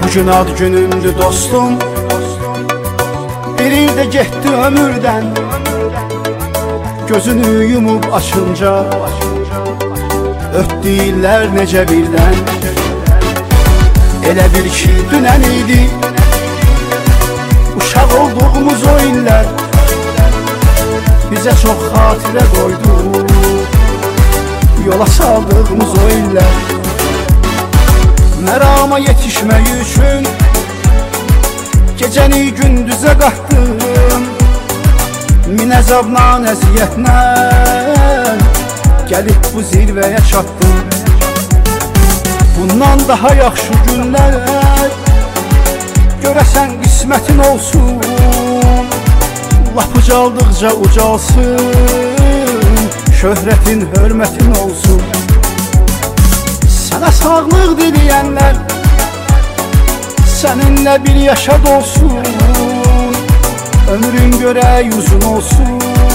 Bugün ad günündür dostum, bir ildə getdi ömürdən. Gözünü yumub açınca ötdü illər necə birdən. Elə bil ki dünən idi uşaq olduğumuz o illər, bizə çox xatirə qoydu yola saldığımız o illər. Mərama yetişmək üçün gecəni gündüzə qatdım, min əzabla, əziyyətlə gəlib bu zirvəyə çatdım. Bundan daha yaxşı günlər görəsən qismətin olsun, lap ucaldıqca ucalsın, şöhrətin, hörmətin olsun. Sənə sağlıq diləyənlər səninlə bir yaşa dolsun, ömrün görək uzun olsun,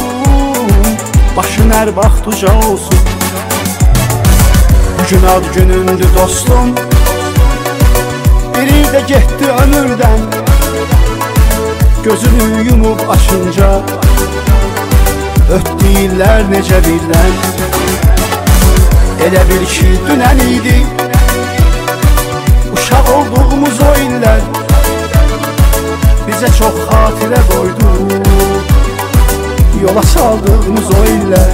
başın hər vaxt uca olsun. Bugün ad günündür dostum, bir ildə getdi ömürdən. Gözünü yumub açınca ötdü illər necə birdən. Elə bil ki dünən idi uşaq olduğumuz o illər, bizə çox xatirə qoydu yola saldığımız o illər.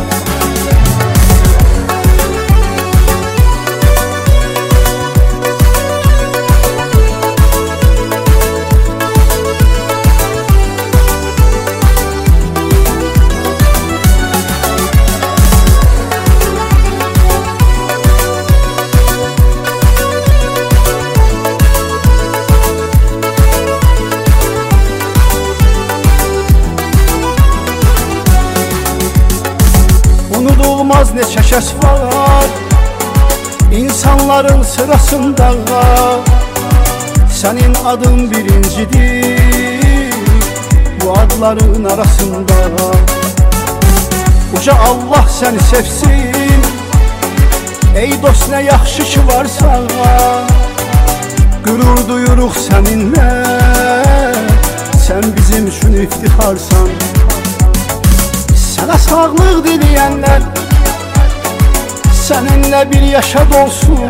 Unudulmaz neçə kəs var insanların sırasında, sənin adın birincidir bu adların arasında. Uca Allah səni sevsin, ey dost nə yaxşı ki varsan, qürur duyuruq səninlə, sən bizim üçün iftixarsan. Sənə sağlıq diləyənlər səninlə bir yaşa dolsun,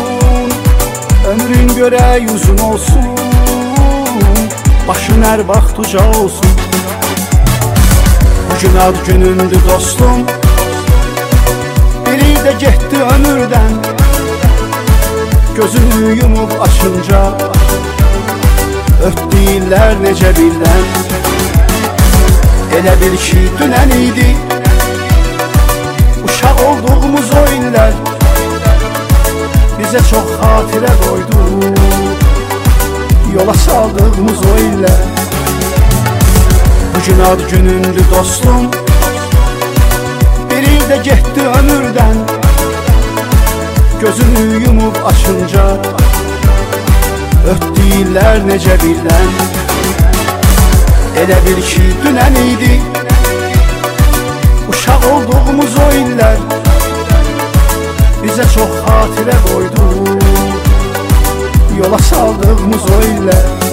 ömrün görək uzun olsun, başın hər vaxt uca olsun. Bugün ad günündür dostum, bir ildə getdi ömürdən. Gözünü yumub açınca ötdü illər necə birdən. Elə bil ki dünən idi uşaq olduğumuz o illər, bizə çox xatirə qoydu yola saldığımız o illər. Bugün ad günündür dostum, bir ildə getdi ömürdən. Gözünü yumub açınca ötdü illər necə birdən. Elə bil ki dünən idi uşaq olduğumuz o illər, bizə çox xatirə qoydu yola saldığımız o illər.